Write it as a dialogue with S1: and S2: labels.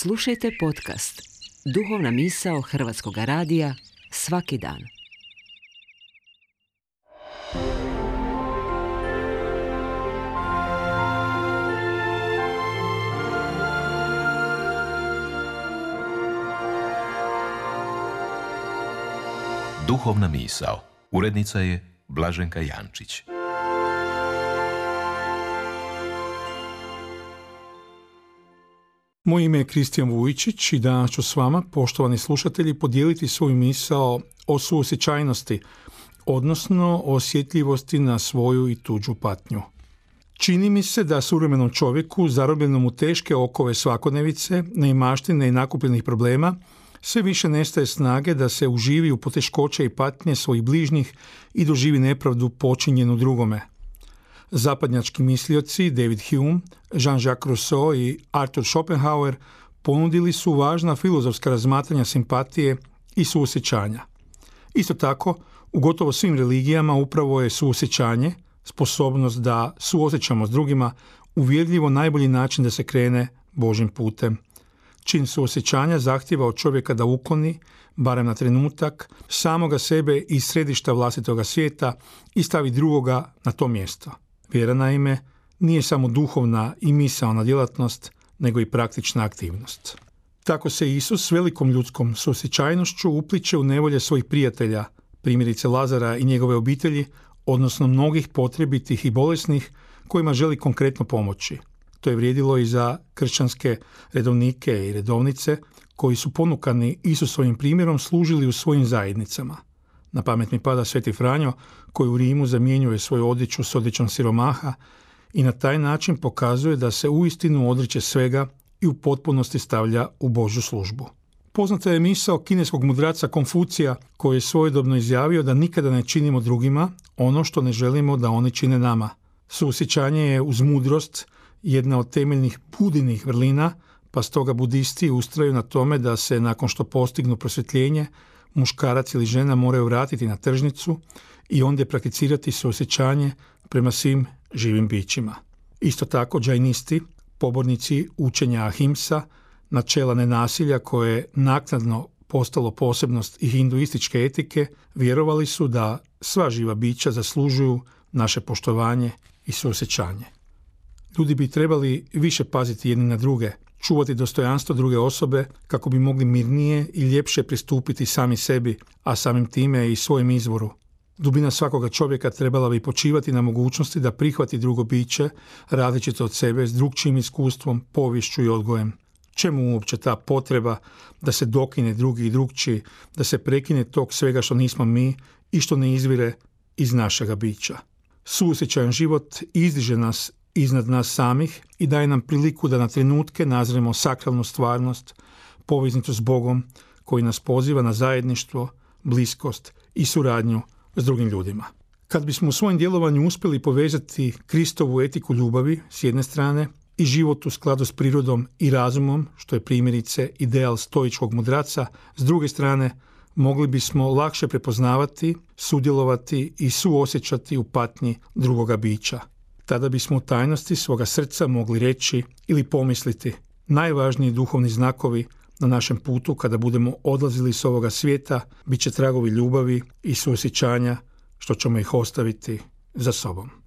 S1: Slušajte podcast Duhovna misao Hrvatskog radija svaki dan.
S2: Duhovna misao. Urednica je Blaženka Jančić.
S3: Moje ime je Kristijan Vujičić i danas ću s vama, poštovani slušatelji, podijeliti svoju misao o suosjećajnosti, odnosno o osjetljivosti na svoju i tuđu patnju. Čini mi se da suvremenom čovjeku, zarobljenom u teške okove svakodnevice, neimaštine i nakupljenih problema, sve više nestaje snage da se uživi u poteškoće i patnje svojih bližnjih i doživi nepravdu počinjenu drugome. Zapadnjački mislioci David Hume, Jean-Jacques Rousseau i Arthur Schopenhauer ponudili su važna filozofska razmatranja simpatije i suosjećanja. Isto tako, u gotovo svim religijama upravo je suosjećanje, sposobnost da suosjećamo s drugima, uvjerljivo najbolji način da se krene Božjim putem. Čin suosjećanja zahtijeva od čovjeka da ukloni, barem na trenutak, samoga sebe iz središta vlastitoga svijeta i stavi drugoga na to mjesto. Vjera, naime, nije samo duhovna i misaona djelatnost, nego i praktična aktivnost. Tako se Isus s velikom ljudskom suosjećajnošću upliče u nevolje svojih prijatelja, primjerice Lazara i njegove obitelji, odnosno mnogih potrebitih i bolesnih kojima želi konkretno pomoći. To je vrijedilo i za kršćanske redovnike i redovnice koji su ponukani Isusovim primjerom služili u svojim zajednicama. Na pamet mi pada Sveti Franjo koji u Rimu zamjenjuje svoju odjeću s odjećom siromaha i na taj način pokazuje da se uistinu odriče svega i u potpunosti stavlja u Božju službu. Poznata je misao kineskog mudraca Konfucija koji je svojedobno izjavio da nikada ne činimo drugima ono što ne želimo da oni čine nama. Suosjećanje je uz mudrost jedna od temeljnih budinih vrlina, pa stoga budisti ustraju na tome da se nakon što postignu prosvjetljenje, muškarac ili žena moraju vratiti na tržnicu i ondje prakticirati suosjećanje prema svim živim bićima. Isto tako, džajnisti, pobornici učenja Ahimsa, načela nenasilja koje je naknadno postalo posebnost i hinduističke etike, vjerovali su da sva živa bića zaslužuju naše poštovanje i suosjećanje. Ljudi bi trebali više paziti jedni na druge, čuvati dostojanstvo druge osobe kako bi mogli mirnije i ljepše pristupiti sami sebi, a samim time i svojem izvoru. Dubina svakoga čovjeka trebala bi počivati na mogućnosti da prihvati drugo biće, različito od sebe, s drugčijim iskustvom, poviješću i odgojem. Čemu uopće ta potreba da se dokine drugi i drugčiji, da se prekine tog svega što nismo mi i što ne izvire iz našega bića? Suosjećajan život izdiže nas iznad nas samih i daje nam priliku da na trenutke nazremo sakralnu stvarnost, poveznicu s Bogom koji nas poziva na zajedništvo, bliskost i suradnju s drugim ljudima. Kad bismo u svojem djelovanju uspjeli povezati Kristovu etiku ljubavi s jedne strane i život u skladu s prirodom i razumom, što je primjerice ideal stoičkog mudraca, s druge strane mogli bismo lakše prepoznavati, sudjelovati i suosjećati u patnji drugoga bića. Tada bismo u tajnosti svoga srca mogli reći ili pomisliti najvažniji duhovni znakovi na našem putu kada budemo odlazili s ovoga svijeta bit će tragovi ljubavi i suosjećanja što ćemo ih ostaviti za sobom.